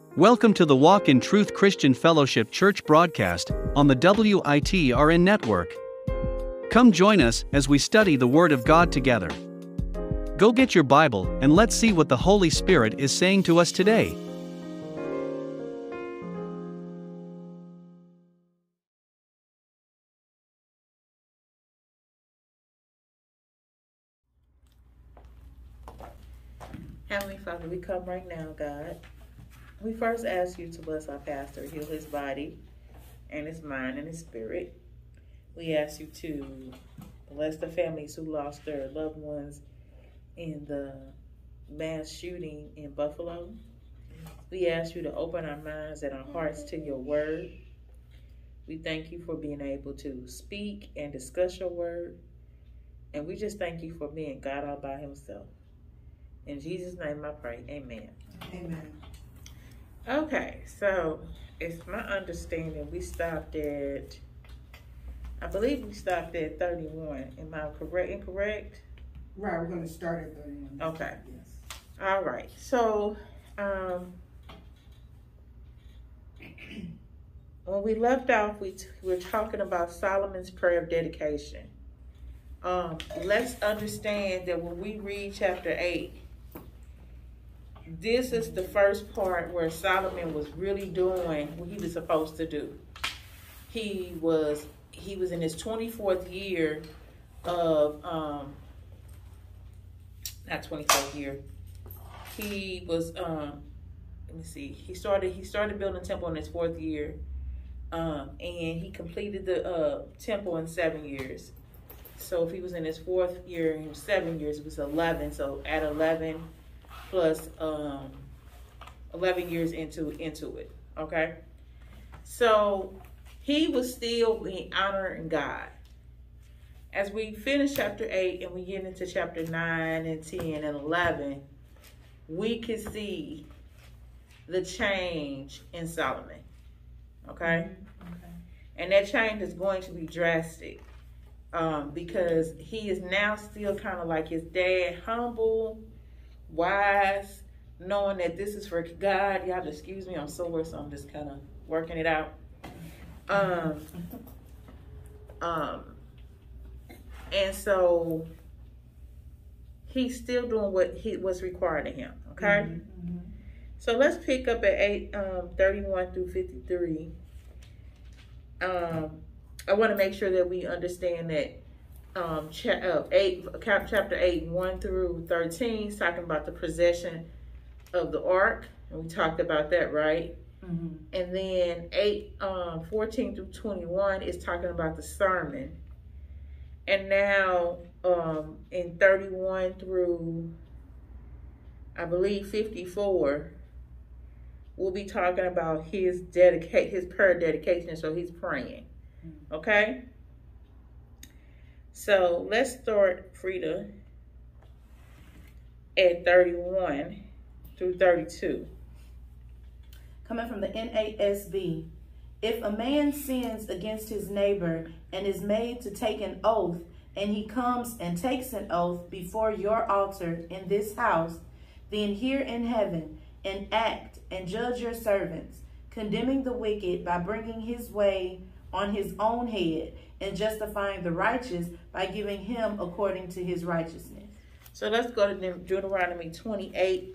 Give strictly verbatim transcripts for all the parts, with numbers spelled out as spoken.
Welcome to the Walk in Truth Christian Fellowship Church broadcast on the W I T R N network. Come join us as we study the Word of God together. Go get your Bible and let's see what the Holy Spirit is saying to us today. Heavenly Father, we come right now, God. We first ask you to bless our pastor, heal his body and his mind and his spirit. We ask you to bless the families who lost their loved ones in the mass shooting in Buffalo. We ask you to open our minds and our hearts to your word. We thank you for being able to speak and discuss your word. And we just thank you for being God all by himself. In Jesus' name I pray, amen. Amen. Okay, so it's my understanding we stopped at, I believe we stopped at thirty-one. Am I correct? Incorrect? Right, we're going to start at thirty-one. Okay. Yes. All right. So, um, when we left off, we, t- we were talking about Solomon's prayer of dedication. Um, let's understand that when we read chapter eight, this is the first part where Solomon was really doing what he was supposed to do. He was he was in his twenty-fourth year of um not twenty-fourth year. He was um let me see. He started he started building a temple in his fourth year. Um and he completed the uh temple in seven years. So if he was in his fourth year in seven years, it was eleven. So at eleven plus um, eleven years into into it, okay? So he was still being honoring God. As we finish chapter eight and we get into chapter nine and ten and eleven, we can see the change in Solomon, okay? Mm-hmm. Okay. And that change is going to be drastic um, because he is now still kind of like his dad, humble, wise, knowing that this is for God. Y'all excuse me, I'm sore, so I'm just kind of working it out. Um, um, and so he's still doing what he was required of him. Okay, Mm-hmm. Mm-hmm. so let's pick up at eight, um, thirty-one through fifty-three. Um, I want to make sure that we understand that. Um, cha- uh, eight, chapter eight, one through thirteen, is talking about the possession of the ark, and we talked about that, right? Mm-hmm. And then eight, um, fourteen through twenty-one is talking about the sermon, and now um, in thirty-one through, I believe fifty-four, we'll be talking about his dedicate, his prayer dedication. So he's praying, Mm-hmm. okay. So let's start, Frida, at thirty-one through thirty-two. Coming from the N A S B. If a man sins against his neighbor and is made to take an oath, and he comes and takes an oath before your altar in this house, then hear in heaven and act and judge your servants, condemning the wicked by bringing his way on his own head, and justifying the righteous by giving him according to his righteousness. So let's go to Deuteronomy twenty-eight.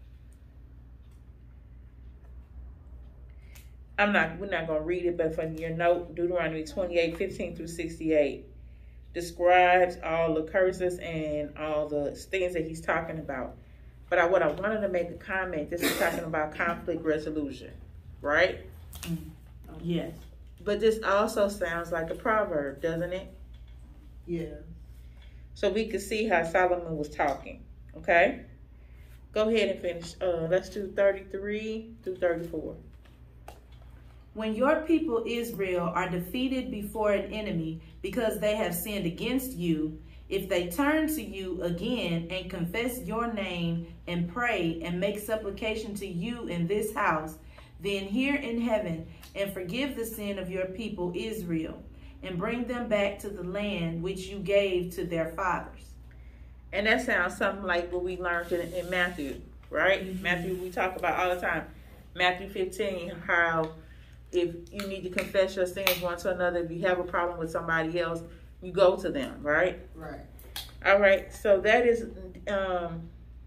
I'm not, we're not going to read it, but from your note, Deuteronomy twenty-eight, fifteen through sixty-eight describes all the curses and all the things that he's talking about. But I, what I wanted to make a comment, this is talking about conflict resolution, right? Mm-hmm. Yes. But this also sounds like a proverb, doesn't it? Yeah. So we can see how Solomon was talking, okay? Go ahead and finish. Uh, let's do thirty-three through thirty-four. When your people Israel are defeated before an enemy because they have sinned against you, if they turn to you again and confess your name and pray and make supplication to you in this house, then hear in heaven and forgive the sin of your people Israel, and bring them back to the land which you gave to their fathers. And that sounds something like what we learned in, in Matthew, right? Mm-hmm. Matthew, we talk about all the time. Matthew fifteen, how if you need to confess your sins one to another, if you have a problem with somebody else, you go to them, right? Right. All right, so that is, um,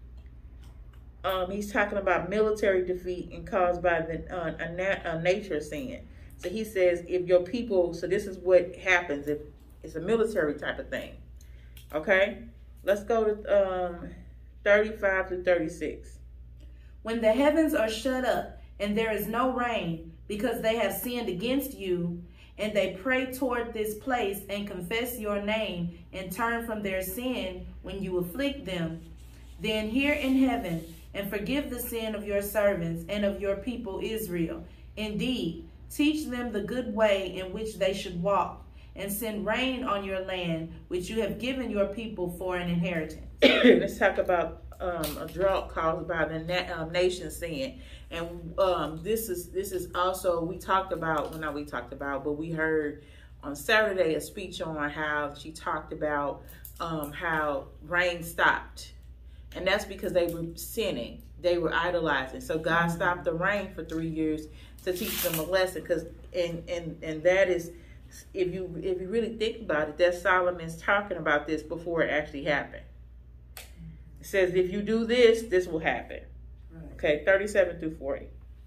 um, he's talking about military defeat and caused by the uh, a, nat- a nature sin. So he says, if your people, so this is what happens if it's a military type of thing. Okay, let's go to um, thirty-five to thirty-six. When the heavens are shut up and there is no rain because they have sinned against you, and they pray toward this place and confess your name and turn from their sin when you afflict them, then hear in heaven and forgive the sin of your servants and of your people Israel. Indeed, teach them the good way in which they should walk, and send rain on your land, which you have given your people for an inheritance. Let's talk about um, a drought caused by the na- um, nation sin. And um, this is this is also, we talked about, well, not we talked about, but we heard on Saturday a speech on how she talked about um, how rain stopped. And that's because they were sinning. They were idolizing. So God stopped the rain for three years to teach them a lesson. Because and and and that is, if you if you really think about it, that Solomon's talking about this before it actually happened. It says, if you do this, this will happen. Right. Okay, thirty-seven through forty.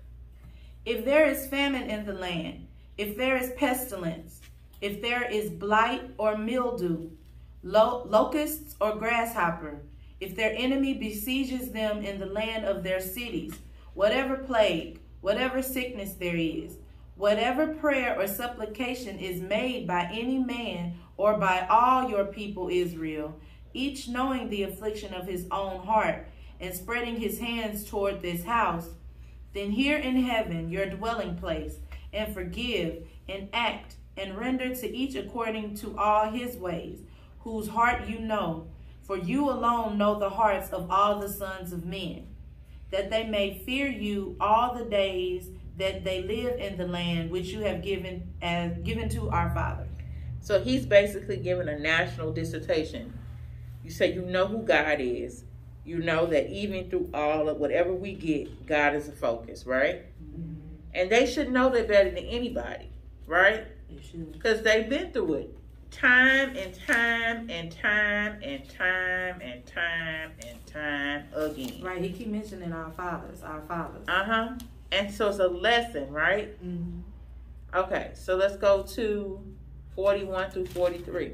If there is famine in the land, if there is pestilence, if there is blight or mildew, lo- locusts or grasshopper, if their enemy besieges them in the land of their cities, whatever plague, whatever sickness there is, whatever prayer or supplication is made by any man or by all your people Israel, each knowing the affliction of his own heart and spreading his hands toward this house, then hear in heaven your dwelling place, and forgive and act and render to each according to all his ways, whose heart you know. For you alone know the hearts of all the sons of men, that they may fear you all the days that they live in the land which you have given as given to our fathers. So he's basically giving a national dissertation. You say you know who God is. You know that even through all of whatever we get, God is a focus, right? Mm-hmm. And they should know that better than anybody, right? They should. Because they've been through it. Time and time and time and time and time and time again. Right, he keep mentioning our fathers, our fathers. Uh-huh. And so it's a lesson, right? Mm-hmm. Okay, so let's go to forty-one through forty-three.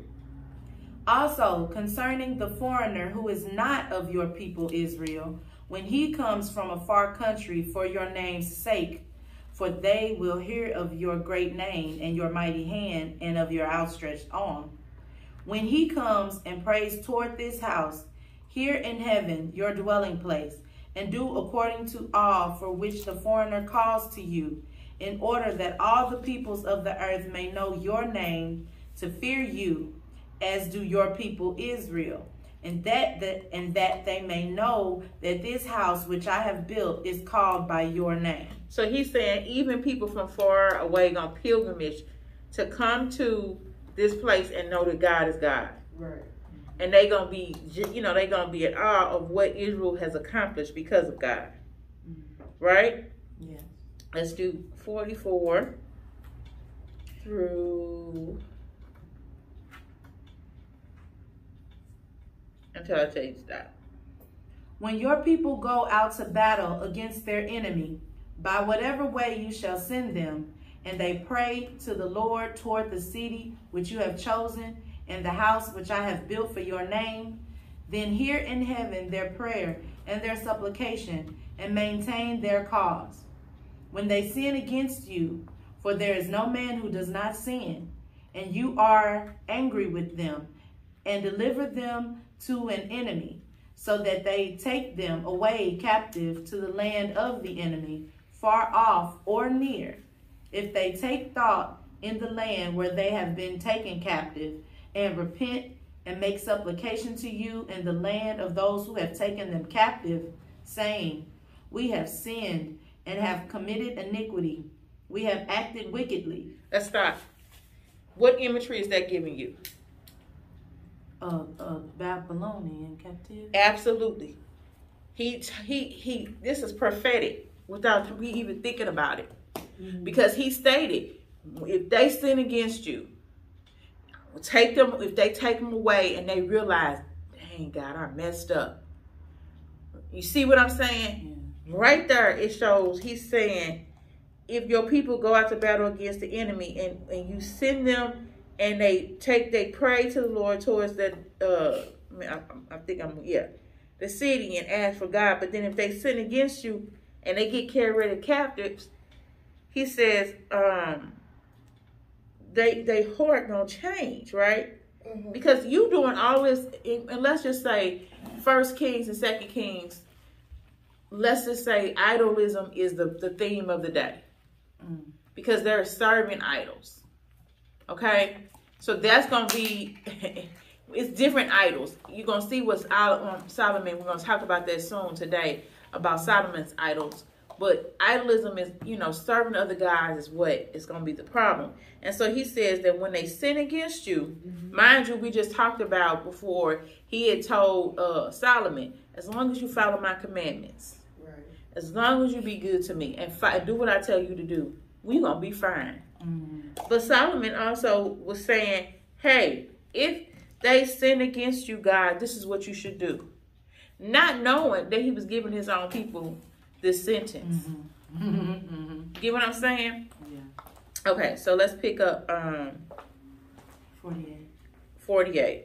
Also, concerning the foreigner who is not of your people Israel, when he comes from a far country for your name's sake, for they will hear of your great name and your mighty hand and of your outstretched arm. When he comes and prays toward this house, hear in heaven your dwelling place, and do according to all for which the foreigner calls to you, in order that all the peoples of the earth may know your name, to fear you, as do your people Israel, and that, that and that they may know that this house which I have built is called by your name. So he's saying even people from far away on pilgrimage to come to this place and know that God is God. Right. And they're going to be, you know, they're going to be at awe of what Israel has accomplished because of God. Mm-hmm. Right? Yeah. Let's do forty-four through... until I tell you to stop. When your people go out to battle against their enemy, by whatever way you shall send them, and they pray to the Lord toward the city which you have chosen, and the house which I have built for your name, then hear in heaven their prayer and their supplication, and maintain their cause. When they sin against you, for there is no man who does not sin, and you are angry with them, and deliver them to an enemy, so that they take them away captive to the land of the enemy, far off or near. If they take thought in the land where they have been taken captive, and repent and make supplication to you in the land of those who have taken them captive, saying, we have sinned and have committed iniquity. We have acted wickedly. Let's stop. What imagery is that giving you? Uh, uh, Babylonian captivity. Absolutely. He, he, he, this is prophetic. without we even thinking about it. Mhm. Because he stated, if they sin against you, take them, if they take them away and they realize, dang God, I messed up. You see what I'm saying? Yeah. Right there, it shows he's saying, if your people go out to battle against the enemy and, and you send them and they take, they pray to the Lord towards that, uh, I, I think I'm, yeah, the city and ask for God. But then if they sin against you and they get carried away captives, he says, um, they, they heart gonna change, right? Mm-hmm. Because you doing all this, and let's just say First Kings and Second Kings, let's just say idolism is the, the theme of the day. Mm. Because they're serving idols. Okay? So that's going to be, it's different idols. You're going to see what's um, Solomon, we're going to talk about that soon today, about Solomon's idols. But idolism is, you know, serving other guys is what is going to be the problem. And so he says that when they sin against you, mm-hmm. mind you, we just talked about before, he had told uh, Solomon, as long as you follow my commandments, right. as long as you be good to me and fi- do what I tell you to do, we're going to be fine. Mm-hmm. But Solomon also was saying, hey, if they sin against you, God, this is what you should do. Not knowing that he was giving his own people this sentence. Mm-hmm. Mm-hmm. Get what I'm saying? Yeah. Okay, so let's pick up um, forty-eight. forty-eight.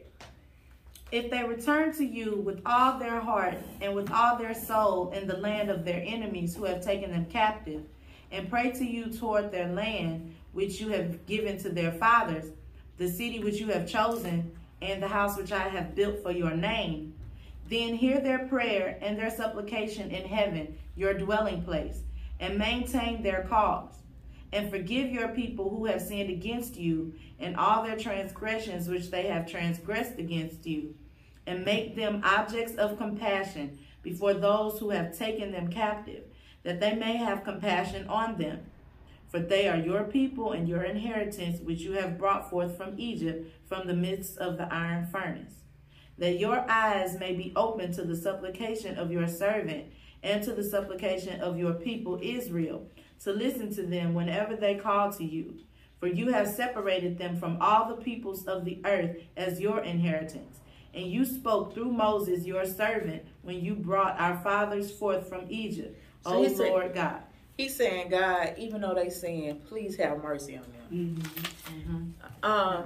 If they return to you with all their heart and with all their soul in the land of their enemies who have taken them captive, and pray to you toward their land, which you have given to their fathers, the city which you have chosen, and the house which I have built for your name, then hear their prayer and their supplication in heaven, your dwelling place, and maintain their cause. And forgive your people who have sinned against you, and all their transgressions which they have transgressed against you, and make them objects of compassion before those who have taken them captive, that they may have compassion on them. For they are your people and your inheritance, which you have brought forth from Egypt, from the midst of the iron furnace. That your eyes may be open to the supplication of your servant, and to the supplication of your people Israel, to listen to them whenever they call to you. For you have separated them from all the peoples of the earth as your inheritance. And you spoke through Moses, your servant, when you brought our fathers forth from Egypt, so O Lord saying, God. He's saying, God, even though they sin, please have mercy on them. Mm-hmm. Mm-hmm. Um,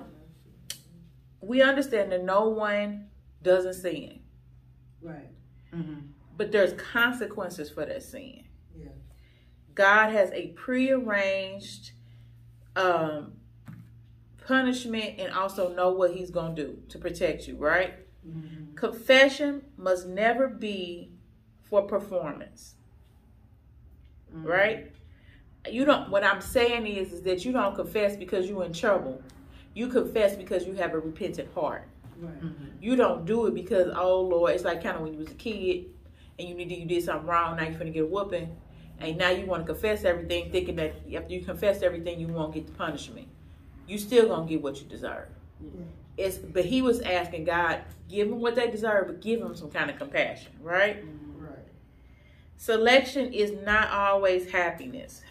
we understand that no one doesn't sin. Right. Mm-hmm. But there's consequences for that sin. Yeah. God has a prearranged um, punishment and also know what he's going to do to protect you, right? Mm-hmm. Confession must never be for performance. Mm-hmm. Right? You don't, what I'm saying is, is that you don't confess because you're in trouble. You confess because you have a repentant heart. Right. Mm-hmm. You don't do it because, oh Lord, it's like kind of when you was a kid and you need you did something wrong, now you're going to get a whooping. And now you want to confess everything, thinking that after you confess everything, you won't get the punishment. You still going to get what you deserve. Mm-hmm. It's, but he was asking God, give them what they deserve, but give them some kind of compassion, right? Mm-hmm. Right. Selection is not always happiness.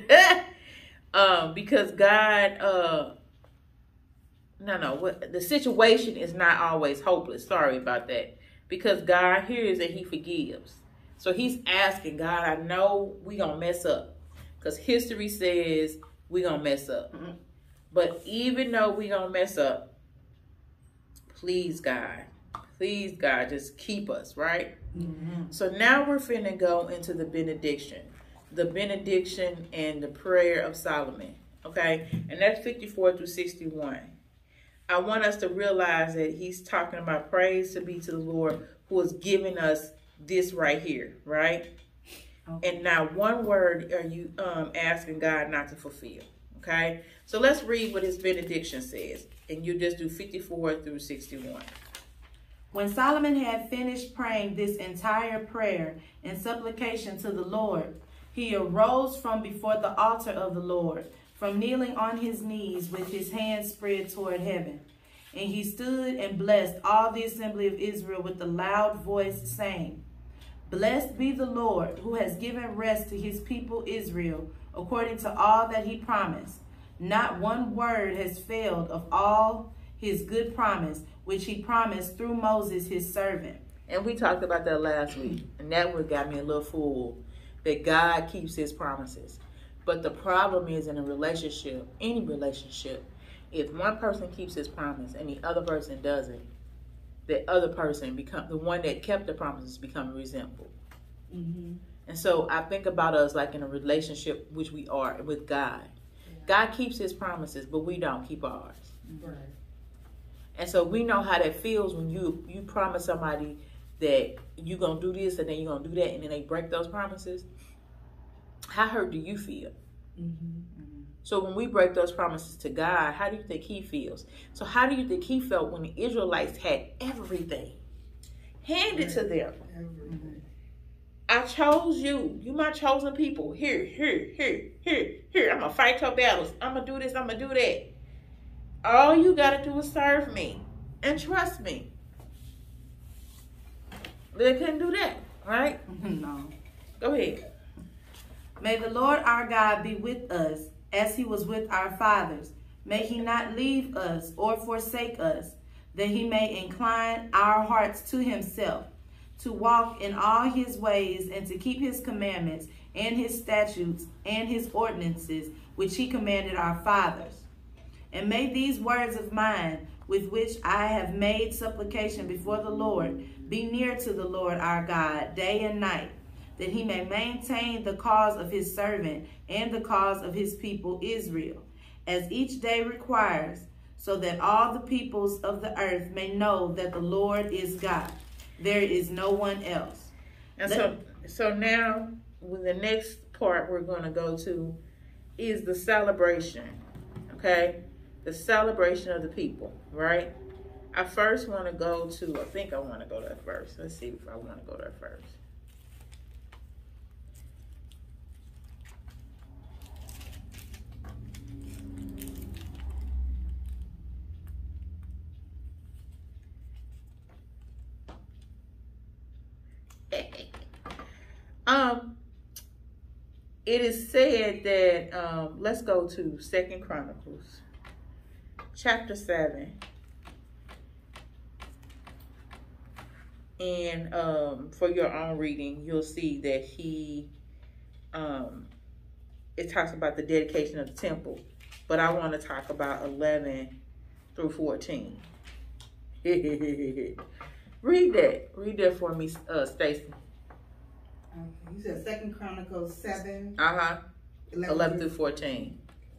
um, because God, uh, no, no, what, the situation is not always hopeless. Sorry about that. Because God hears and he forgives. So he's asking, God, I know we going to mess up. Because history says we going to mess up. Mm-hmm. But even though we going to mess up, please, God, please, God, just keep us, right? Mm-hmm. So now we're finna go into the benediction. The benediction and the prayer of Solomon, okay? And that's fifty-four through sixty-one. I want us to realize that he's talking about praise to be to the Lord who has given us this right here, right? Okay. And now one word are you um, asking God not to fulfill, okay? So let's read what his benediction says. And you just do fifty-four through sixty-one. When Solomon had finished praying this entire prayer and supplication to the Lord, he arose from before the altar of the Lord, from kneeling on his knees with his hands spread toward heaven. And he stood and blessed all the assembly of Israel with a loud voice, saying, Blessed be the Lord, who has given rest to his people Israel, according to all that he promised. Not one word has failed of all his good promise, which he promised through Moses his servant. And we talked about that last week, and that one got me a little fooled, that God keeps his promises. But the problem is, in a relationship, any relationship, if one person keeps his promise and the other person doesn't, the other person become the one that kept the promises become resentful. Mm-hmm. And so I think about us like in a relationship, which we are with God. Yeah. God keeps his promises, but we don't keep ours. Right. And so we know how that feels when you you promise somebody that you're going to do this and then you're going to do that, and then they break those promises. How hurt do you feel? Mm-hmm. So when we break those promises to God, how do you think he feels? So how do you think he felt when the Israelites had everything handed Right. to them? Everything. I chose you. You my chosen people. Here, here, here, here, here. I'm going to fight your battles. I'm going to do this. I'm going to do that. All you got to do is serve me and trust me. They couldn't do that, right? No. Go ahead. May the Lord our God be with us, as he was with our fathers. May he not leave us or forsake us, that he may incline our hearts to himself, to walk in all his ways and to keep his commandments and his statutes and his ordinances, which he commanded our fathers. And may these words of mine, with which I have made supplication before the Lord, be near to the Lord our God day and night, that he may maintain the cause of his servant and the cause of his people Israel, as each day requires, so that all the peoples of the earth may know that the Lord is God. There is no one else. And Let- so, so now, with the next part we're going to go to is the celebration, okay? The celebration of the people, right? I first want to go to, I think I want to go there first. Let's see if I want to go there first. um, it is said that, um, let's go to Second Chronicles, chapter seven. And um, for your own reading, you'll see that he, um, it talks about the dedication of the temple. But I want to talk about eleven through fourteen. Read that. Read that for me, uh, Stacy. Okay. You said Second Chronicles seven. Uh-huh. eleven, eleven through fourteen.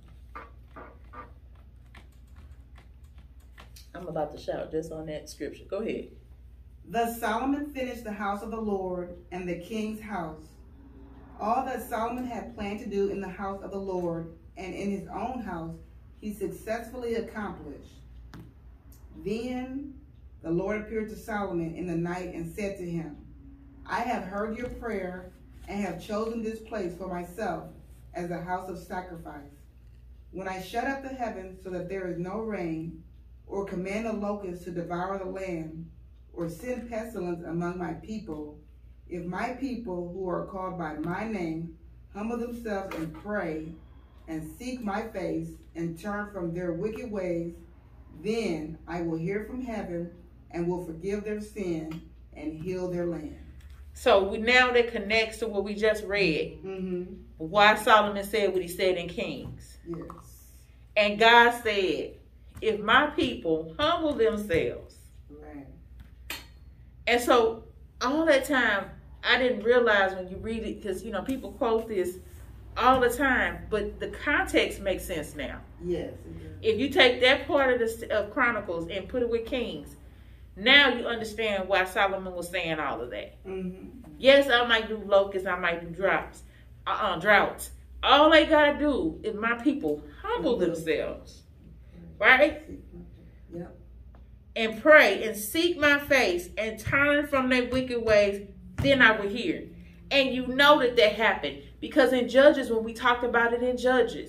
I'm about to shout just on that scripture. Go ahead. Thus Solomon finished the house of the Lord and the king's house. All that Solomon had planned to do in the house of the Lord and in his own house, he successfully accomplished. Then the Lord appeared to Solomon in the night and said to him, I have heard your prayer and have chosen this place for myself as a house of sacrifice. When I shut up the heavens so that there is no rain, or command the locusts to devour the land, or send pestilence among my people, if my people who are called by my name humble themselves and pray and seek my face and turn from their wicked ways, then I will hear from heaven and will forgive their sin and heal their land. So we now that connects to what we just read. Mm-hmm. Why Solomon said what he said in Kings. Yes. And God said, if my people humble themselves. Right. And so all that time, I didn't realize when you read it, because, you know, people quote this all the time, but the context makes sense now. Yes. It does. If you take that part of the of Chronicles and put it with Kings, now you understand why Solomon was saying all of that. Mm-hmm. Yes, I might do locusts, I might do droughts, uh-uh, droughts. All they gotta do is my people humble themselves, right? Yep. And pray and seek my face and turn from their wicked ways, then I will hear. And you know that that happened, because in Judges, when we talked about it in Judges,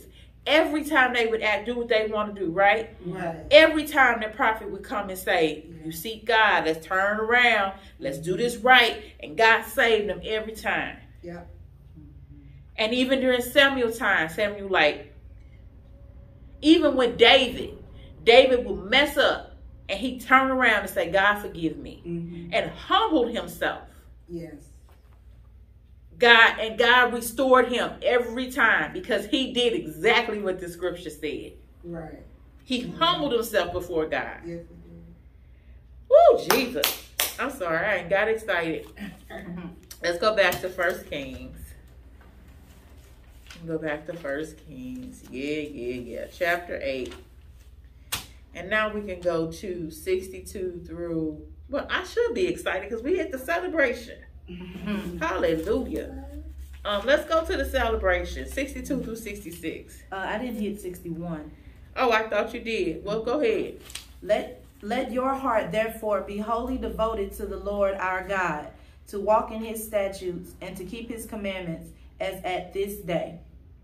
every time they would act, do what they want to do, right? Right. Every time the prophet would come and say, Yeah. you seek God, let's turn around, let's do this right. And God saved them every time. Yeah. And even during Samuel time, Samuel like, even with David, David would mess up and he turned around and say, God, forgive me. Mm-hmm. And humbled himself. Yes. God and God restored him every time because he did exactly what the scripture said. Right. He humbled himself before God. Yes. Woo, Jesus. I'm sorry, I ain't got excited. Let's go back to First Kings. Go back to First Kings. Yeah, yeah, yeah. Chapter eight. And now we can go to sixty-two through, well, I should be excited because we hit the celebration. Hallelujah. Um, let's go to the celebration. sixty-two through sixty-six. Uh, I didn't hit sixty-one. Oh, I thought you did. Well, go ahead. Let let your heart therefore be wholly devoted to the Lord our God, to walk in his statutes and to keep his commandments as at this day.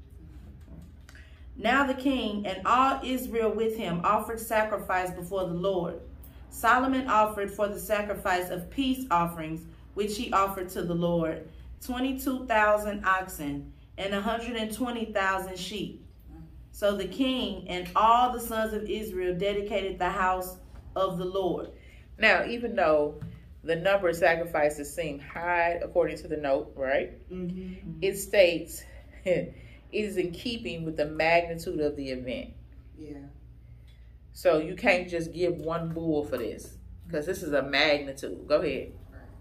Now the king and all Israel with him offered sacrifice before the Lord. Solomon offered for the sacrifice of peace offerings, which he offered to the Lord, twenty-two thousand oxen and one hundred twenty thousand sheep. So the king and all the sons of Israel dedicated the house of the Lord. Now, even though the number of sacrifices seem high according to the note, right? Mm-hmm. It states it is in keeping with the magnitude of the event. Yeah. So you can't just give one bull for this because this is a magnitude. Go ahead.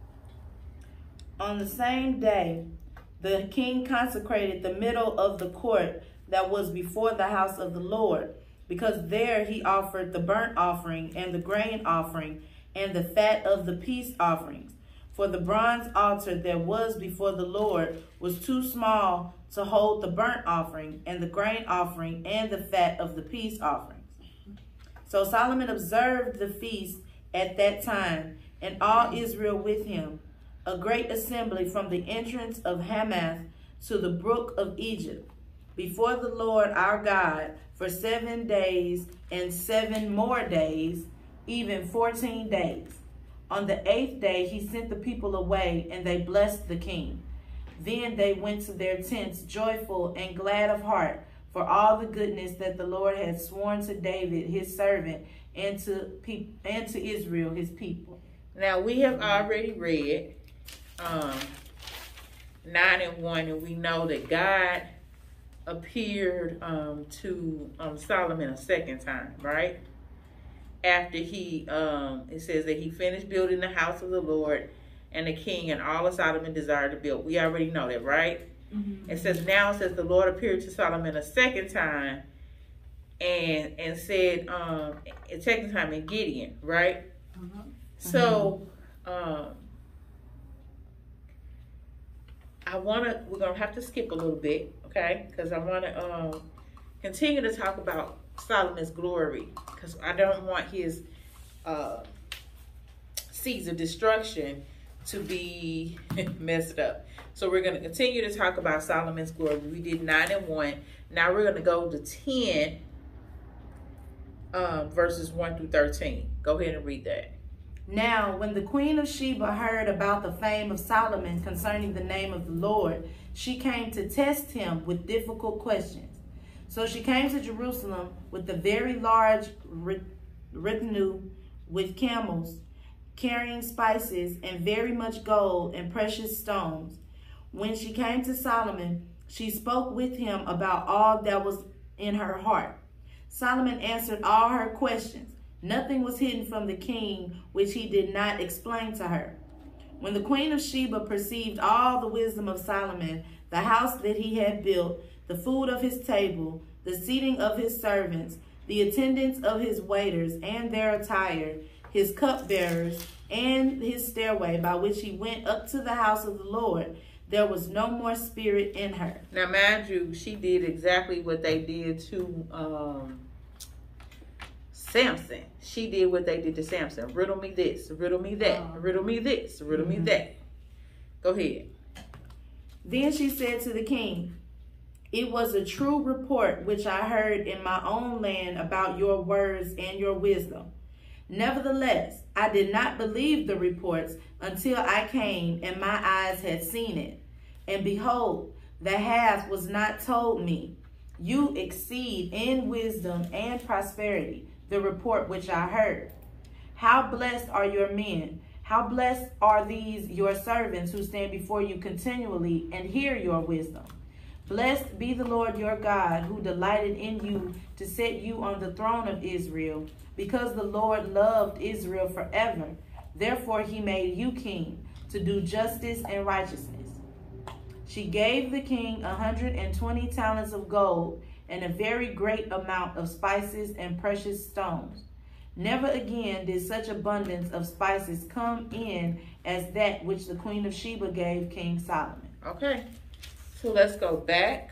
On the same day, the king consecrated the middle of the court that was before the house of the Lord, because there he offered the burnt offering and the grain offering and the fat of the peace offerings. For the bronze altar that was before the Lord was too small to hold the burnt offering and the grain offering and the fat of the peace offerings. So Solomon observed the feast at that time, and all Israel with him, a great assembly from the entrance of Hamath to the brook of Egypt, before the Lord our God for seven days and seven more days, even fourteen days. On the eighth day he sent the people away, and they blessed the king. Then they went to their tents joyful and glad of heart for all the goodness that the Lord had sworn to David his servant and to pe- and to Israel his people. Now we have already read um, nine and one, and we know that God appeared um, to um, Solomon a second time, right? After he, um, it says that he finished building the house of the Lord, and the king and all of Solomon desired to build. We already know that, right? Mm-hmm. It says now, it says the Lord appeared to Solomon a second time, and and said, um, a second time in Gideon, right? Mm-hmm. So, um, I want to, we're going to have to skip a little bit, okay? Because I want to um, continue to talk about Solomon's glory, because I don't want his uh, seeds of destruction to be messed up. So we're going to continue to talk about Solomon's glory. We did nine and one. Now we're going to go to ten, um, verses one through thirteen. Go ahead and read that. Now, when the queen of Sheba heard about the fame of Solomon concerning the name of the Lord, she came to test him with difficult questions. So she came to Jerusalem with a very large retinue with camels, carrying spices and very much gold and precious stones. When she came to Solomon, she spoke with him about all that was in her heart. Solomon answered all her questions. Nothing was hidden from the king which he did not explain to her. When the queen of Sheba perceived all the wisdom of Solomon, the house that he had built, the food of his table, the seating of his servants, the attendance of his waiters and their attire, his cupbearers, and his stairway by which he went up to the house of the Lord, there was no more spirit in her. Now, mind you, she did exactly what they did to um, Samson. She did what they did to Samson. Riddle me this, riddle me that, oh. riddle me this, riddle mm-hmm. me that. Go ahead. Then she said to the king, It was a true report which I heard in my own land about your words and your wisdom. Nevertheless, I did not believe the reports until I came and my eyes had seen it. And behold, the half was not told me. You exceed in wisdom and prosperity the report which I heard. How blessed are your men! How blessed are these your servants who stand before you continually and hear your wisdom. Blessed be the Lord your God, who delighted in you to set you on the throne of Israel, because the Lord loved Israel forever. Therefore he made you king, to do justice and righteousness. She gave the king a hundred and twenty talents of gold, and a very great amount of spices and precious stones. Never again did such abundance of spices come in as that which the queen of Sheba gave King Solomon. Okay, so let's go back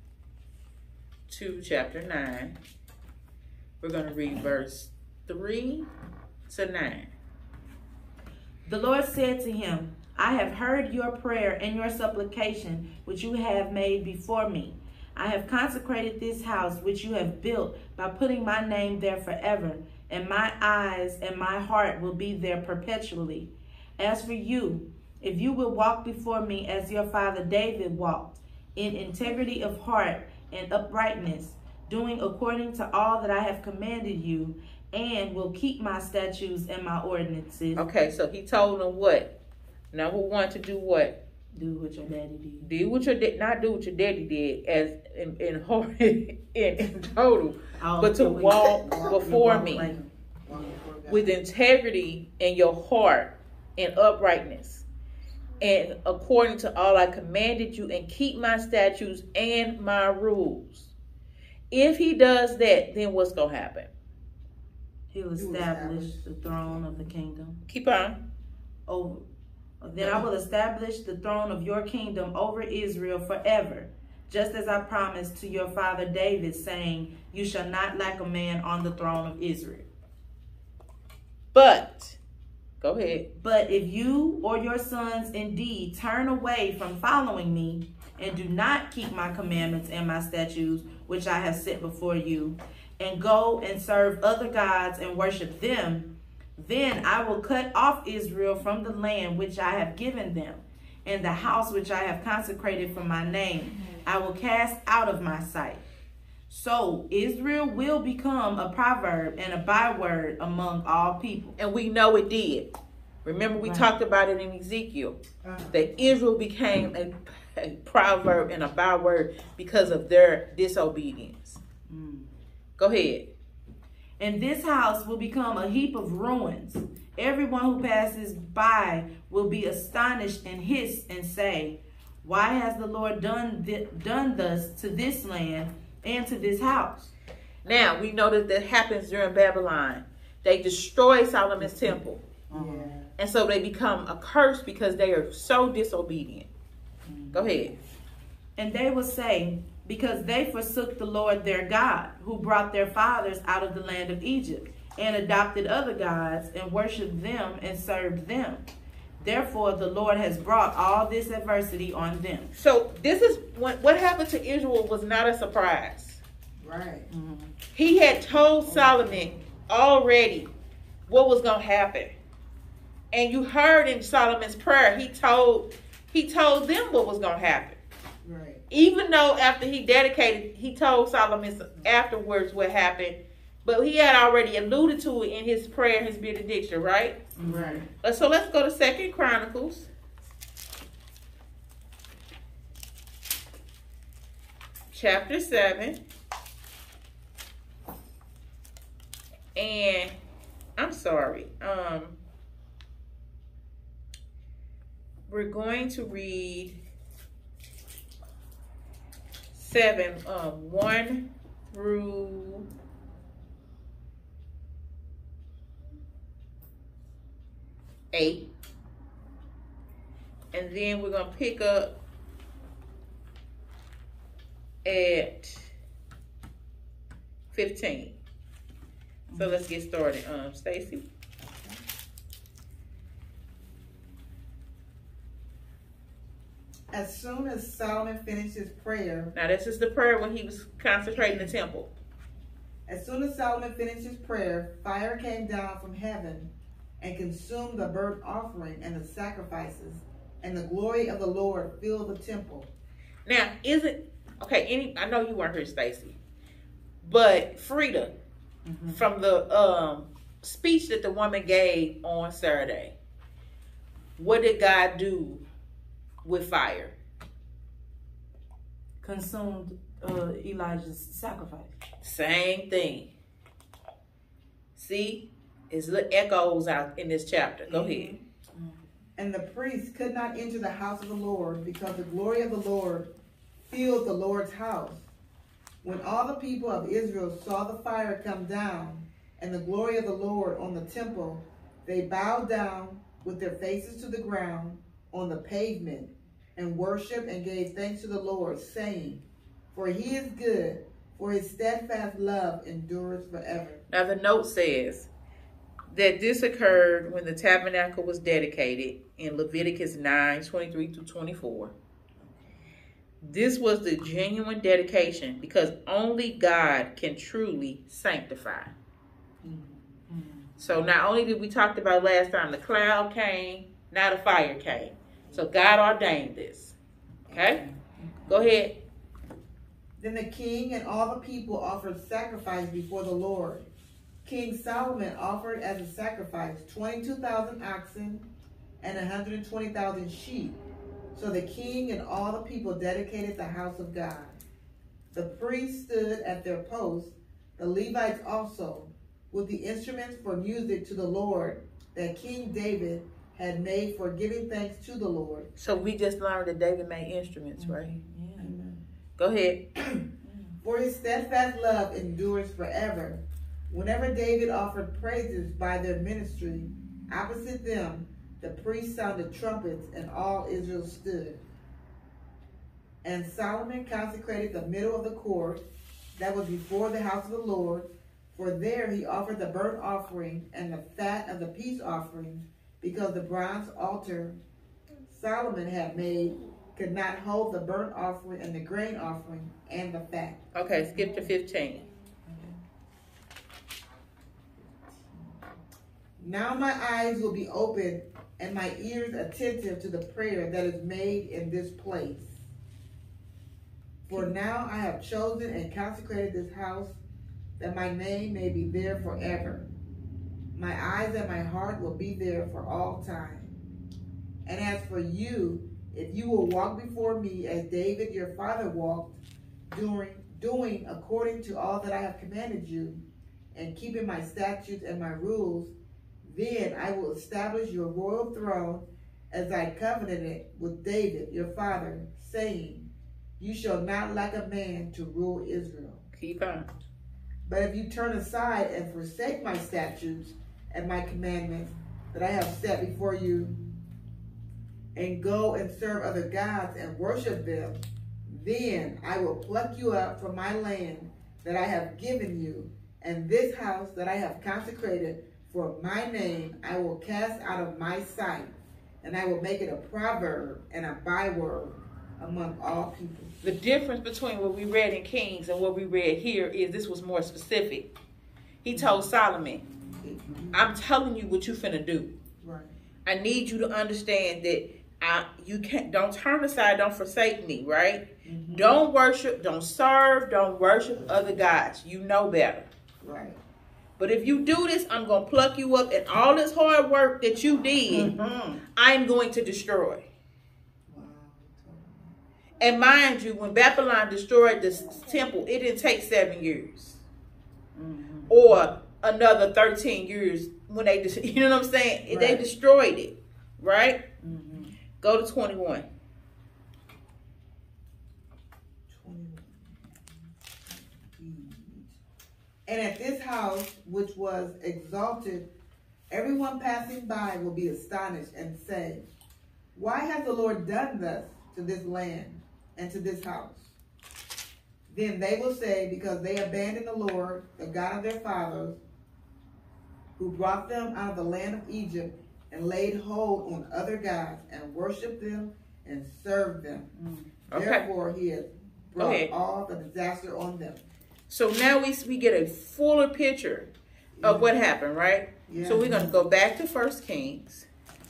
to chapter nine. We're going to read verse three to nine. The Lord said to him, I have heard your prayer and your supplication which you have made before me. I have consecrated this house which you have built by putting my name there forever, and my eyes and my heart will be there perpetually. As for you, if you will walk before me as your father David walked, in integrity of heart and uprightness, doing according to all that I have commanded you, and will keep my statutes and my ordinances. Okay, so he told them what? Number one, to do what? Do what your daddy did. Do what your dad, not do what your daddy did as in in heart in, in total, Oh, but to so we- walk walk- before walk me like- with integrity in your heart and uprightness, and according to all I commanded you, and keep my statutes and my rules. If he does that, then what's gonna happen? He'll establish the throne of the kingdom Keep on. over. Then I will establish the throne of your kingdom over Israel forever, just as I promised to your father David, saying, you shall not lack a man on the throne of Israel. But, go ahead. But if you or your sons indeed turn away from following me, and do not keep my commandments and my statutes, which I have set before you, and go and serve other gods and worship them, then I will cut off Israel from the land which I have given them, and the house which I have consecrated for my name I will cast out of my sight. So Israel will become a proverb and a byword among all people. And we know it did. Remember, we Right. talked about it in Ezekiel, Uh, that Israel became a, a proverb and a byword because of their disobedience. Mm. Go ahead. And this house will become a heap of ruins. Everyone who passes by will be astonished and hiss and say, why has the Lord done, th done thus to this land and to this house? Now, we know that that happens during Babylon. They destroy Solomon's temple. yeah. And so they become a curse because they are so disobedient. Go ahead. And they will say, because they forsook the Lord their God, who brought their fathers out of the land of Egypt, and adopted other gods, and worshipped them and served them. Therefore the Lord has brought all this adversity on them. So this is what, what happened to Israel was not a surprise. Right. He had told Solomon already what was going to happen. And you heard in Solomon's prayer, he told he told them what was going to happen. Right. Even though after he dedicated, he told Solomon afterwards what happened. But he had already alluded to it in his prayer, his benediction, right? Right. Uh, So let's go to Second Chronicles. Chapter seven. And I'm sorry. Um, we're going to read seven, um, one through eight. And then we're going to pick up at fifteen. So let's get started. Um, Stacy. As soon as Solomon finished his prayer, Now this is the prayer when he was consecrating the temple. as soon as Solomon finished his prayer, fire came down from heaven and consumed the burnt offering and the sacrifices, and the glory of the Lord filled the temple. Now, is it okay? Any, I know you weren't here, Stacy, but Frida, mm-hmm. from the um, speech that the woman gave on Saturday, what did God do with fire? Consumed uh, Elijah's sacrifice. Same thing. See, it's little echoes out in this chapter. Go mm-hmm. ahead. And the priests could not enter the house of the Lord, because the glory of the Lord filled the Lord's house. When all the people of Israel saw the fire come down and the glory of the Lord on the temple, they bowed down with their faces to the ground on the pavement and worshiped and gave thanks to the Lord, saying, for he is good, for his steadfast love endures forever. Now the note says that this occurred when the tabernacle was dedicated in Leviticus nine, twenty-three through twenty-four. This was the genuine dedication, because only God can truly sanctify. Mm-hmm. So not only did we talk about last time, the cloud came, now the fire came. So God ordained this. Okay? Go ahead. Then the king and all the people offered sacrifice before the Lord. King Solomon offered as a sacrifice twenty-two thousand oxen and one hundred twenty thousand sheep. So the king and all the people dedicated the house of God. The priests stood at their posts, the Levites also, with the instruments for music to the Lord that King David had made for giving thanks to the Lord. So we just learned that David made instruments, right? Yeah. Amen. Go ahead. For his steadfast love endures forever. Whenever David offered praises by their ministry, opposite them, the priests sounded trumpets, and all Israel stood. And Solomon consecrated the middle of the court that was before the house of the Lord, for there he offered the burnt offering and the fat of the peace offerings, because the bronze altar Solomon had made could not hold the burnt offering and the grain offering and the fat. Okay, skip to fifteen. Now my eyes will be open and my ears attentive to the prayer that is made in this place. For now I have chosen and consecrated this house, that my name may be there forever. My eyes and my heart will be there for all time. And as for you, if you will walk before me as David your father walked, doing, doing according to all that I have commanded you, and keeping my statutes and my rules, then I will establish your royal throne as I covenanted with David your father, saying, you shall not lack a man to rule Israel. Keep on. But if you turn aside and forsake my statutes and my commandments that I have set before you, and go and serve other gods and worship them, then I will pluck you up from my land that I have given you, and this house that I have consecrated for my name I will cast out of my sight, and I will make it a proverb and a byword among all people. The difference between what we read in Kings and what we read here is this was more specific. He told Solomon, I'm telling you what you finna do. Right. I need you to understand that I, you can't, don't turn aside, don't forsake me, right? Mm-hmm. Don't worship, don't serve, don't worship other gods. You know better. Right. But if you do this, I'm going to pluck you up, and all this hard work that you did, mm-hmm. I'm going to destroy. Wow. And mind you, when Babylon destroyed the temple, it didn't take seven years. Mm-hmm. Or another thirteen years when they, you know what I'm saying? Right. They destroyed it, right? Mm-hmm. Go to twenty-one. And at this house, which was exalted, everyone passing by will be astonished and say, why has the Lord done thus to this land and to this house? Then they will say, because they abandoned the Lord, the God of their fathers, who brought them out of the land of Egypt, and laid hold on other gods, and worshipped them, and served them. Okay. Therefore, he has brought Okay. all the disaster on them. So now we we get a fuller picture of what happened, right? Yeah. So we're going to go back to First Kings.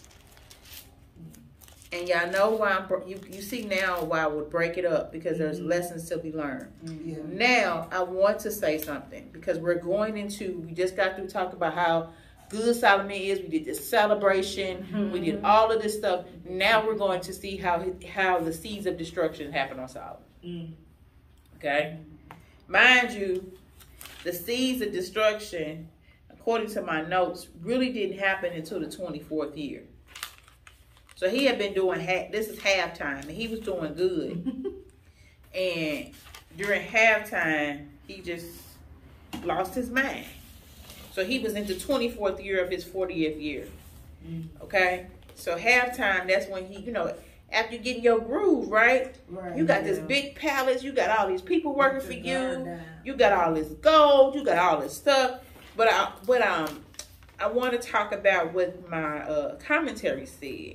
And y'all know why I'm, bro- you, you see now why I would break it up, because there's lessons to be learned. Yeah. Now, I want to say something, because we're going into, we just got through talking about how good Solomon is. We did this celebration. Mm-hmm. We did all of this stuff. Now we're going to see how how the seeds of destruction happen on Solomon. Mm. Okay? Mind you, the seeds of destruction, according to my notes, really didn't happen until the twenty-fourth year. So he had been doing, ha- this is halftime, and he was doing good. And during halftime, he just lost his mind. So he was in the twenty-fourth year of his fortieth year. Okay? So halftime, that's when he, you know, after you get in your groove, right? Right. You got yeah. this big palace. You got all these people working for you. You got all this gold. You got all this stuff. But I, but um, I want to talk about what my uh, commentary said.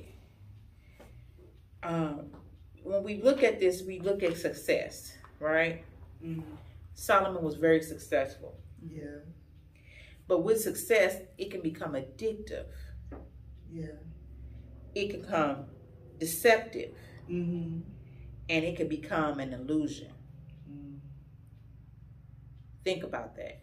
Um, when we look at this, we look at success, right? Mm-hmm. Solomon was very successful. Yeah. But with success, it can become addictive. Yeah. It can become deceptive. Mm-hmm. And it can become an illusion. Mm. Think about that.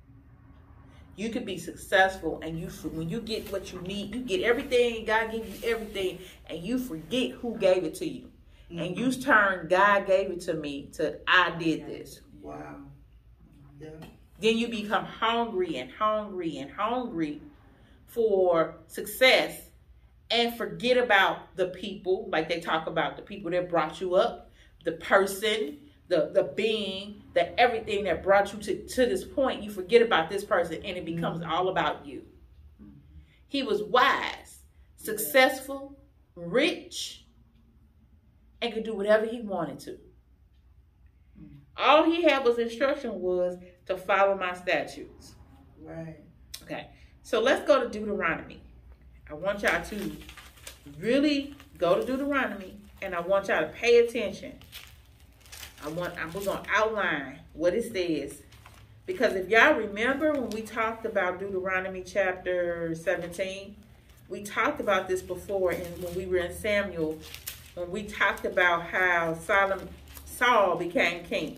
You could be successful, and you when you get what you need, you get everything, God gives you everything, and you forget who gave it to you. Mm-hmm. And you turn God gave it to me to I did this. Wow. Yeah. Then you become hungry and hungry and hungry for success, and forget about the people, like they talk about the people that brought you up, the person, the, the being, the everything that brought you to, to this point. You forget about this person, and it becomes mm-hmm. all about you. Mm-hmm. He was wise, successful, yeah. rich, and could do whatever he wanted to. Mm-hmm. All he had was instruction was to follow my statutes. Right. Okay. So let's go to Deuteronomy. I want y'all to really go to Deuteronomy, and I want y'all to pay attention. I want, I'm going to outline what it says. Because if y'all remember when we talked about Deuteronomy chapter seventeen, we talked about this before in, when we were in Samuel, when we talked about how Solomon, Saul became king.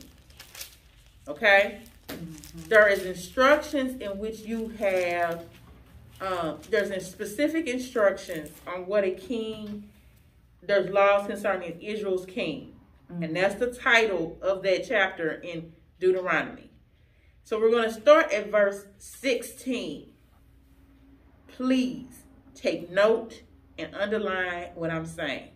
Okay? Mm-hmm. There is instructions in which you have, um, there's specific instructions on what a king, there's laws concerning Israel's king. Mm-hmm. And that's the title of that chapter in Deuteronomy. So we're going to start at verse sixteen. Please take note and underline what I'm saying.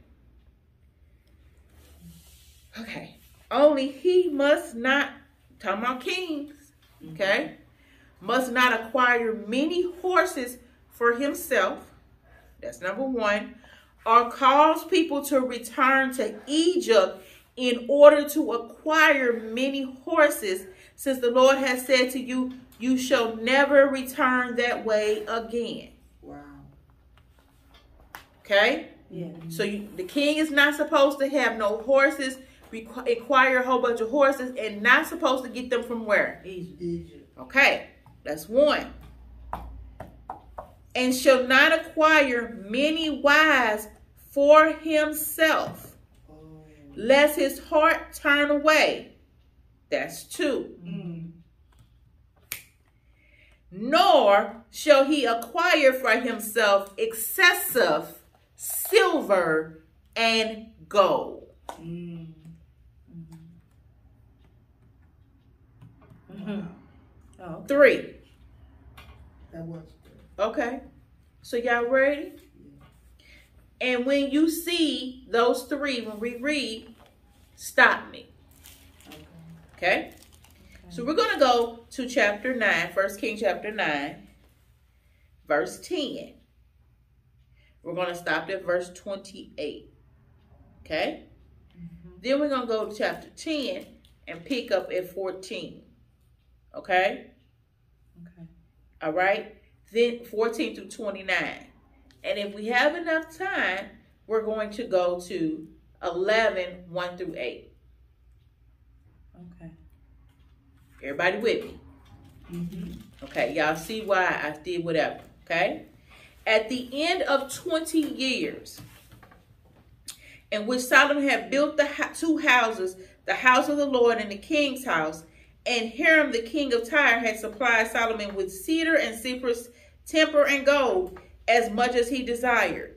Okay. Only he must not, talking about kings, okay, must not acquire many horses for himself. That's number one. Or cause people to return to Egypt in order to acquire many horses, since the Lord has said to you, you shall never return that way again. Wow. Okay? Yeah. So you, the king is not supposed to have no horses, requ- acquire a whole bunch of horses, and not supposed to get them from where? Egypt. Egypt. Okay, that's one. And shall not acquire many wives for himself, oh. lest his heart turn away. That's two. Mm. Nor shall he acquire for himself excessive silver and gold. Mm. Mm-hmm. Oh. Three. That was good. Okay. So y'all ready? And when you see those three, when we read, stop me. Okay. Okay? Okay. So we're going to go to chapter nine, First Kings chapter nine, verse ten. We're going to stop at verse twenty-eight. Okay? Mm-hmm. Then we're going to go to chapter ten and pick up at fourteen. Okay? Okay. All right? Then fourteen through twenty-nine. And if we have enough time, we're going to go to eleven, one through eight. Okay. Everybody with me? Mm-hmm. Okay, y'all see why I did whatever, okay? At the end of twenty years, in which Solomon had built the two houses, the house of the Lord and the king's house, and Hiram the king of Tyre had supplied Solomon with cedar and cypress, timber and gold, as much as he desired.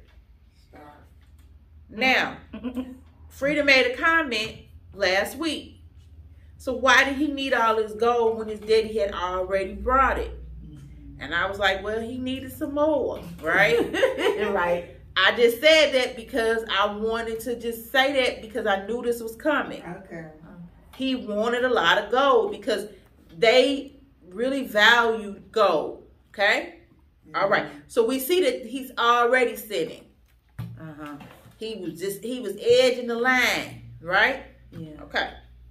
Now, Frida made a comment last week. So why did he need all this gold when his daddy had already brought it? And I was like, well, he needed some more, right? Right. I just said that because I wanted to just say that because I knew this was coming. Okay. He wanted a lot of gold because they really valued gold, okay? Mm-hmm. All right. So we see that he's already sitting. Uh-huh. He was just, he was edging the line, right? Yeah. Okay.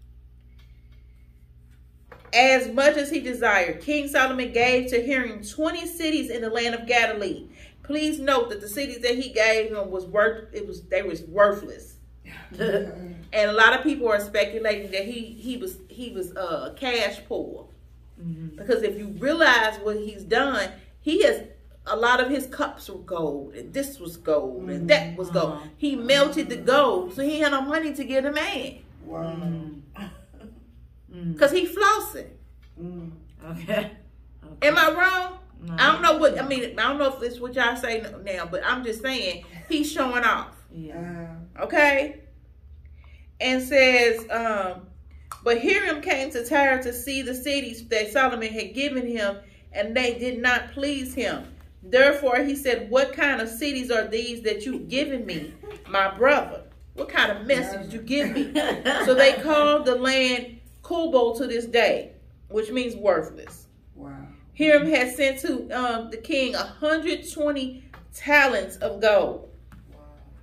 As much as he desired, King Solomon gave to Hiram twenty cities in the land of Galilee. Please note that the cities that he gave him was worth it was they was worthless. And a lot of people are speculating that he he was he was uh cash poor. Mm-hmm. Because if you realize what he's done, he has a lot of his cups were gold, and this was gold, mm-hmm. and that was gold. Uh-huh. He melted the gold, so he had no money to give the man. Wow. Mm-hmm. Because he flossing. Mm. Okay. okay. Am I wrong? No. I don't know what, I mean, I don't know if it's what y'all say now, but I'm just saying, he's showing off. Yeah. Okay? And says, um, but Hiram came to Tyre to see the cities that Solomon had given him, and they did not please him. Therefore, he said, what kind of cities are these that you've given me, my brother? What kind of message you give me? So they called the land Kubal to this day, which means worthless. Wow. Hiram had sent to um, the king one hundred twenty talents of gold. Wow.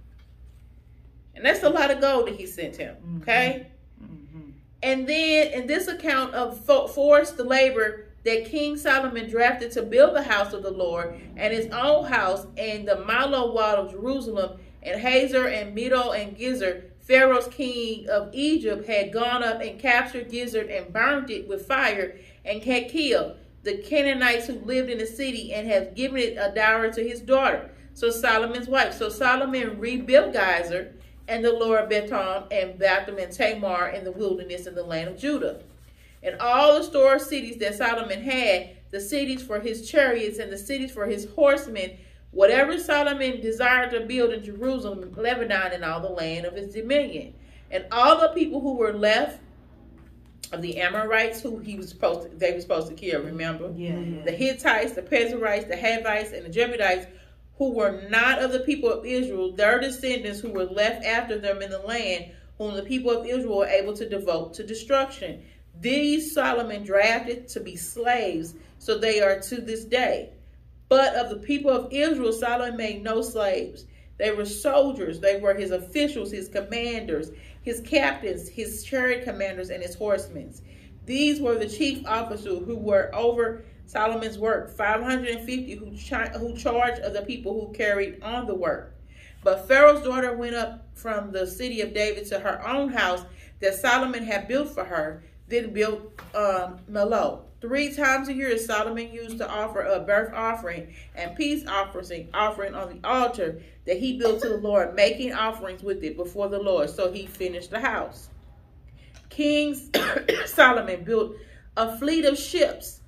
And that's a lot of gold that he sent him, mm-hmm. okay? Mm-hmm. And then in this account of fo- forced labor that King Solomon drafted to build the house of the Lord and his own house and the Milo wall of Jerusalem, and Hazor and Medo and Gizer, Pharaoh's king of Egypt, had gone up and captured Gizzard and burned it with fire and had killed the Canaanites who lived in the city and had given it a dowry to his daughter, so Solomon's wife. So Solomon rebuilt Gizer and the Lower Beton and Batham and Tamar in the wilderness in the land of Judah. And all the store cities that Solomon had, the cities for his chariots and the cities for his horsemen, whatever Solomon desired to build in Jerusalem, Lebanon, and all the land of his dominion. And all the people who were left of the Amorites, who he was supposed to, they were supposed to kill, remember? Yeah, yeah. The Hittites, the Perizzites, the Hivites, and the Jebusites, who were not of the people of Israel, their descendants who were left after them in the land, whom the people of Israel were able to devote to destruction. These Solomon drafted to be slaves, so they are to this day. But of the people of Israel, Solomon made no slaves. They were soldiers. They were his officials, his commanders, his captains, his chariot commanders, and his horsemen. These were the chief officers who were over Solomon's work, five hundred fifty who, chi- who charged of the people who carried on the work. But Pharaoh's daughter went up from the city of David to her own house that Solomon had built for her, then built um, Millo. Three times a year, Solomon used to offer a burnt offering and peace offering, offering on the altar that he built to the Lord, making offerings with it before the Lord. So he finished the house. King Solomon built a fleet of ships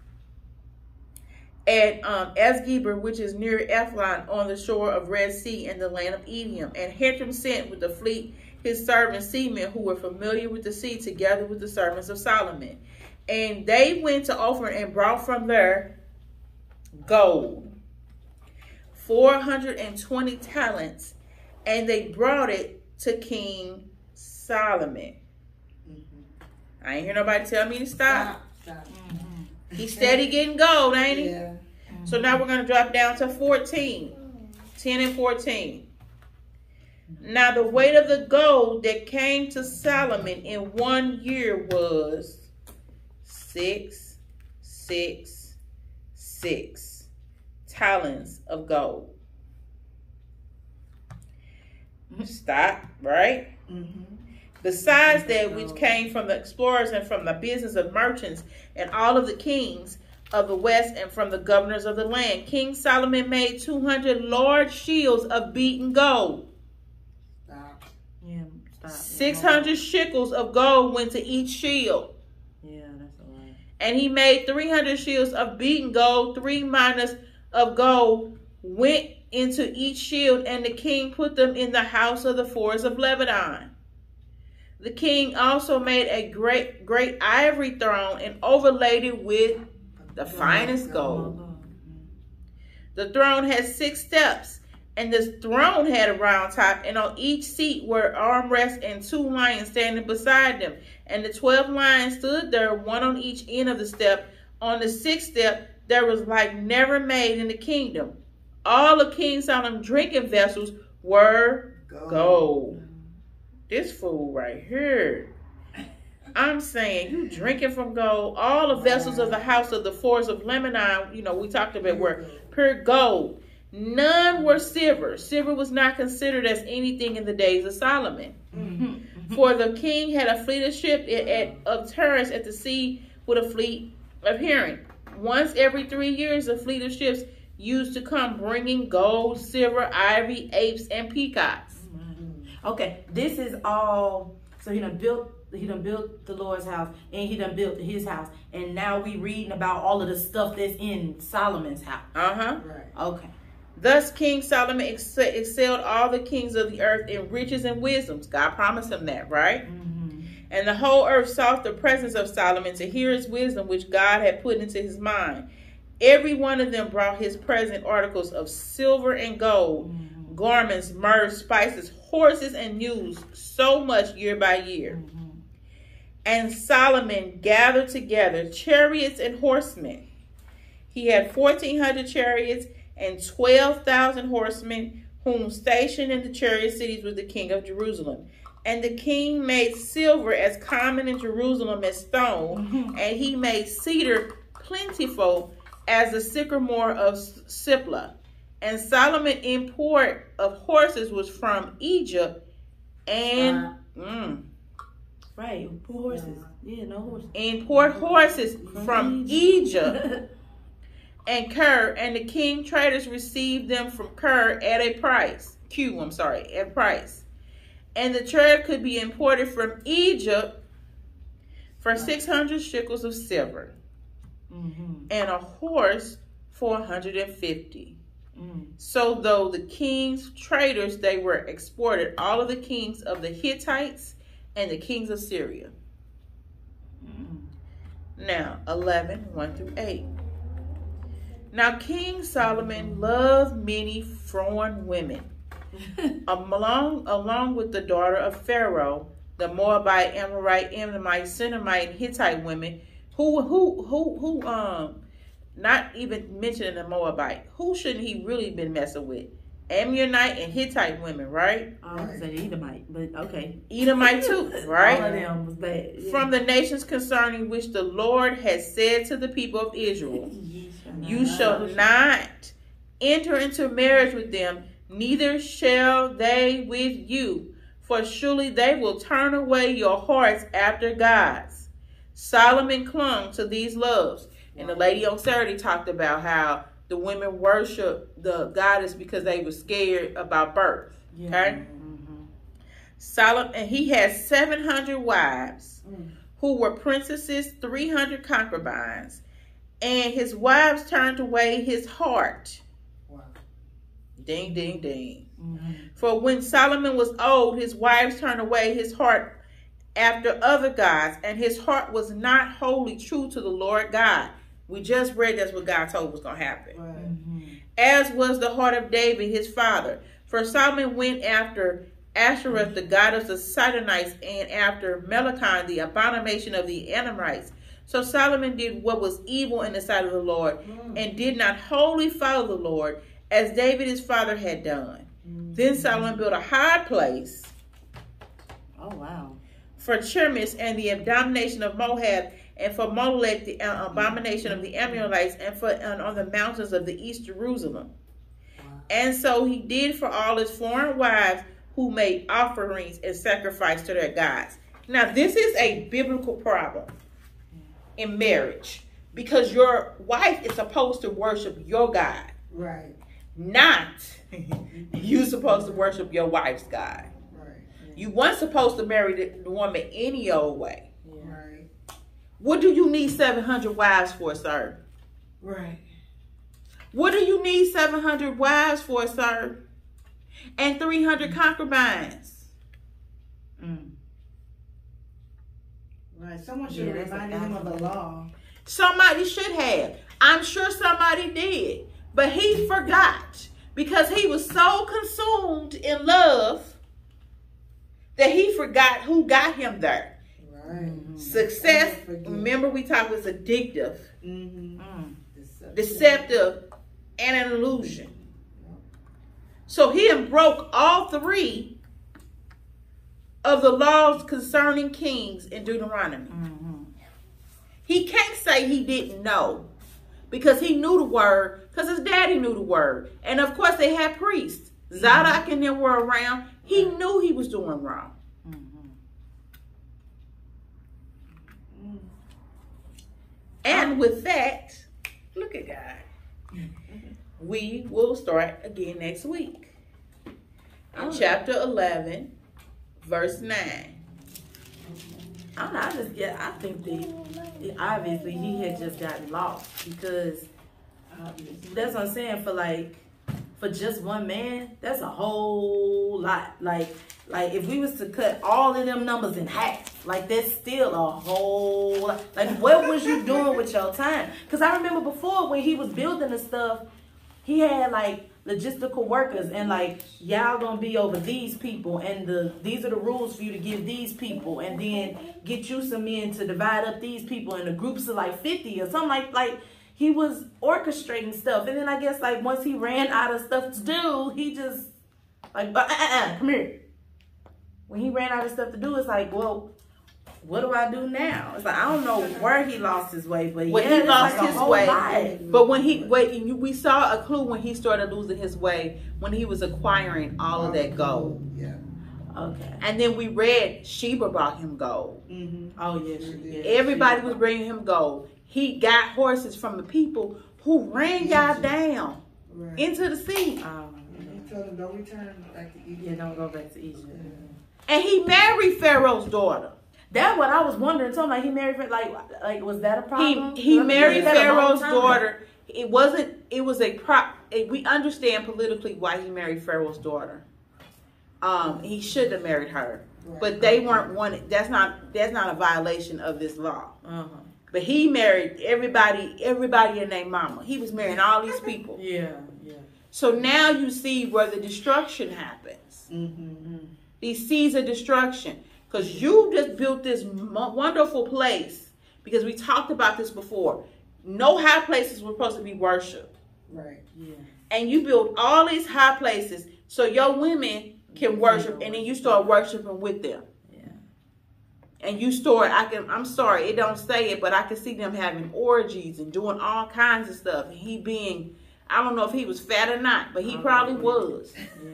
at um, Asgeber, which is near Ethlon, on the shore of Red Sea in the land of Edom. And Hiram sent with the fleet his servants, seamen, who were familiar with the sea, together with the servants of Solomon. And they went to Ophir and brought from there gold, four hundred twenty talents, and they brought it to King Solomon. Mm-hmm. I ain't hear nobody tell me to stop. stop, stop. Mm-hmm. He's steady getting gold, ain't he? Yeah. Mm-hmm. So now we're going to drop down to fourteen, ten and fourteen. Now the weight of the gold that came to Solomon in one year was six, six, six talents of gold. Stop, right? Mm-hmm. Besides that, which came from the explorers and from the business of merchants and all of the kings of the west and from the governors of the land, King Solomon made two hundred large shields of beaten gold. Stop. Yeah, stop. six hundred shekels of gold went to each shield. Yeah, that's a lot. And he made three hundred shields of beaten gold. Three minas of gold went into each shield, and the king put them in the house of the forest of Lebanon. The king also made a great, great ivory throne and overlaid it with the finest gold. The throne had six steps, and the throne had a round top, and on each seat were armrests and two lions standing beside them. And the twelve lions stood there, one on each end of the step. On the sixth step, there was like never made in the kingdom. All of King Solomon's drinking vessels were gold. gold. This fool right here. I'm saying, you drinking from gold. All the vessels of the house of the forest of Lebanon, you know, we talked about, were pure gold. None were silver. Silver was not considered as anything in the days of Solomon. Mm-hmm. For the king had a fleet of ships at, at, of turrets at the sea with a fleet of herring. Once every three years, a fleet of ships used to come bringing gold, silver, ivory, apes, and peacocks. Okay, this is all. So he done built. He done built the Lord's house, and he done built his house, and now we reading about all of the stuff that's in Solomon's house. Uh huh. Right. Okay. Thus King Solomon ex excelled all the kings of the earth in riches and wisdoms. God promised him that, right? Mm-hmm. And the whole earth sought the presence of Solomon to hear his wisdom, which God had put into his mind. Every one of them brought his present articles of silver and gold, mm-hmm. garments, myrrh, spices, horses, and mules, so much year by year. Mm-hmm. And Solomon gathered together chariots and horsemen. He had fourteen hundred chariots and twelve thousand horsemen, whom stationed in the chariot cities with the king of Jerusalem. And the king made silver as common in Jerusalem as stone, mm-hmm. and he made cedar plentiful as the sycamore of Siplah. And Solomon import of horses was from Egypt and uh, mm, right, horses. Yeah, no horses. Import horses from, from Egypt. Egypt. And Ker, and the king traders received them from Ker at a price. Q, I'm sorry, at price. And the trade could be imported from Egypt for six hundred shekels of silver. Mm-hmm. And a horse for one hundred fifty. Mm. So though the king's traders, they were exported, all of the kings of the Hittites and the kings of Syria. Mm. Now, eleven, one through eight. Now King Solomon loved many foreign women, along, along with the daughter of Pharaoh, the Moabite, Amorite, Ammonite, Sinamite, and Hittite women, who, who, who, who, um, not even mentioning the Moabite. Who shouldn't he really been messing with? Ammonite and Hittite women, right? I was saying Edomite, but okay. Edomite too, right? All of them was bad. Yeah. From the nations concerning which the Lord has said to the people of Israel, you shall not enter into marriage with them, neither shall they with you, for surely they will turn away your hearts after gods. Solomon clung to these loves. And the lady on Saturday talked about how the women worship the goddess because they were scared about birth. Yeah. Okay? Mm-hmm. Solomon, and he had seven hundred wives mm. who were princesses, three hundred concubines. And his wives turned away his heart. Wow. Ding, ding, ding. Mm-hmm. For when Solomon was old, his wives turned away his heart after other gods, and his heart was not wholly true to the Lord God. We just read that's what God told was going to happen. Right. Mm-hmm. As was the heart of David, his father. For Solomon went after Ashereth, the goddess of Sidonites, and after Melechon, the abomination of the Amorites. So Solomon did what was evil in the sight of the Lord, mm. and did not wholly follow the Lord, as David his father had done. Mm. Then Solomon built a high place. Oh, wow. For Chemosh and the abomination of Moab, and for Molech, the uh, abomination of the Amorites, and for uh, on the mountains of the east Jerusalem. Wow. And so he did for all his foreign wives, who made offerings and sacrifice to their gods. Now, this is a biblical problem in marriage because your wife is supposed to worship your God. Right. Not you supposed to worship your wife's God. Right. You weren't supposed to marry the, the woman any old way. Yeah. Right. What do you need seven hundred wives for, sir? Right. What do you need seven hundred wives for, sir? And three hundred concubines? Mm. Right. Someone should Yeah, have that's a reminded him of the law. Somebody should have. I'm sure somebody did. But he forgot because he was so consumed in love that he forgot who got him there. Right. Success, remember we talked, was addictive, Mm-hmm. Mm. Deceptive. deceptive, and an illusion. So he had broke all three of the laws concerning kings in Deuteronomy. Mm-hmm. He can't say he didn't know because he knew the word because his daddy knew the word. And of course they had priests. Zadok and them were around. He knew he was doing wrong. Mm-hmm. And with that, look at God. We will start again next week. In chapter eleven, verse nine. I don't know, I just yeah, I think that obviously he had just gotten lost because that's what I'm saying. For like for just one man, that's a whole lot. Like like if we was to cut all of them numbers in half, like that's still a whole lot. Like what was you doing with your time? Because I remember before when he was building the stuff, he had like logistical workers and like y'all gonna be over these people and the these are the rules for you to give these people and then get you some men to divide up these people in the groups of like fifty or something like like he was orchestrating stuff. And then I guess like once he ran out of stuff to do, he just like uh, uh, uh, come here. When he ran out of stuff to do, it's like, well, what do I do now? It's like I don't know where he lost his way, but When yeah, he it's lost like a his whole way, lot. but when he wait, you- we saw a clue when he started losing his way when he was acquiring all of that gold. Yeah. Okay. And then we read Sheba brought him gold. Mm-hmm. Oh yes, yeah. Everybody was bringing him gold. He got horses from the people who ran y'all down Right. into the sea. Um, He told him don't return back to Egypt. yeah, don't go back to Egypt. And he married Pharaoh's daughter. That's what I was wondering. So like he married like like was that a problem? He he married He had a long Pharaoh's time. daughter. It wasn't. It was a prop. We understand politically why he married Pharaoh's daughter. Um, he shouldn't have married her, but they weren't one. That's not. That's not a violation of this law. Uh-huh. But he married everybody. Everybody and their mama. He was marrying all these people. Yeah, yeah. So now you see where the destruction happens. Mm-hmm. These seeds of destruction. Because you just built this mo- wonderful place. Because we talked about this before. No high places were supposed to be worshiped. Right. Yeah. And you built all these high places so your women can worship. And then you start worshiping with them. Yeah. And you start, I can, I'm sorry, it don't say it, but I can see them having orgies and doing all kinds of stuff. And he being, I don't know if he was fat or not, but he Oh, probably yeah. was. Yeah.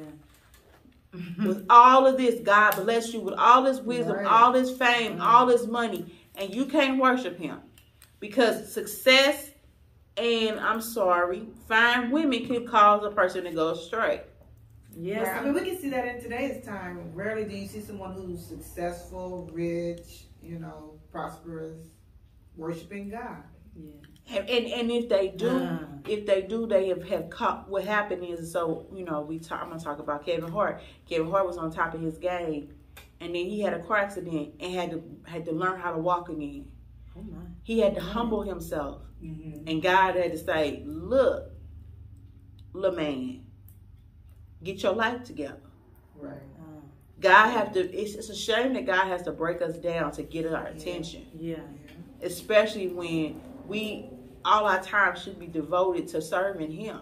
With all of this, God bless you with all this wisdom, Right. all this fame, all this money, and you can't worship him. Because success and, I'm sorry, fine women can cause a person to go astray. Yes. Right. I mean, we can see that in today's time. Rarely do you see someone who's successful, rich, you know, prosperous, worshiping God. Yeah. And, and and if they do, Ah. if they do, they have, have caught, what happened is, so, you know, we talk, I'm going to talk about Kevin Hart. Kevin Hart was on top of his game, and then he had a car accident and had to had to learn how to walk again. Oh my. He had to humble himself. Mm-hmm. And God had to say, look, little man, get your life together. Right. Uh, God have to, it's, it's a shame that God has to break us down to get our attention. yeah. Especially when we, all our time should be devoted to serving him.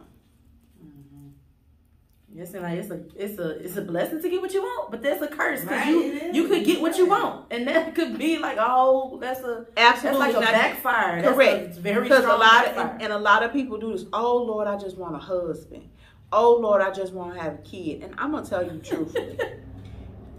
Yes, and like it's a it's a it's a blessing to get what you want, but that's a curse because Right, you it is. you could get what you want, and that could be like oh that's a Absolutely. that's like a not- backfire. That's Correct. a very Because a strong lot of, backfire. and, and a lot of people do this. Oh Lord, I just want a husband. Oh Lord, I just want to have a kid. And I'm gonna tell you truthfully,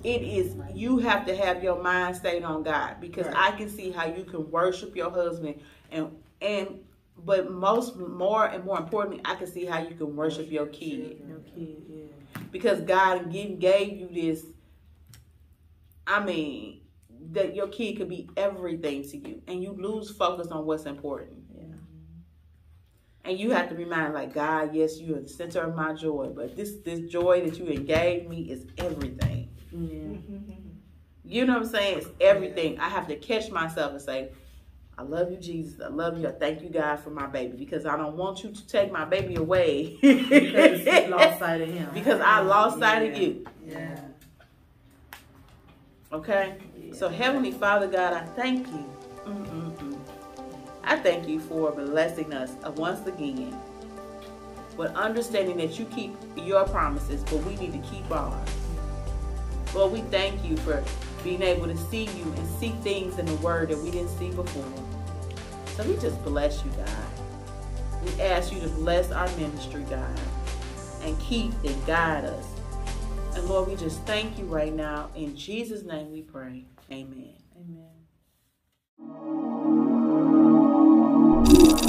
it is, you have to have your mind stayed on God, because Right. I can see how you can worship your husband, and and but most more and more importantly, I can see how you can worship your kid, Your kid, yeah. because God gave, gave you this. I mean, that your kid could be everything to you, and you lose focus on what's important. Yeah. And you have to remind, like, God, yes, you are the center of my joy, but this this joy that you gave me is everything. Yeah. You know what I'm saying? It's everything. I have to catch myself and say, I love you, Jesus. I love you. I thank you, God, for my baby, because I don't want you to take my baby away. Because you lost sight of him. Because I lost sight of you. Yeah. Okay? Yeah. So, Heavenly Father, God, I thank you. Mm-mm-mm. I thank you for blessing us once again, but understanding that you keep your promises, but we need to keep ours. Lord, we thank you for being able to see you and see things in the word that we didn't see before. So we just bless you, God. We ask you to bless our ministry, God, and keep and guide us. And Lord, we just thank you right now. In Jesus' name we pray. Amen. Amen.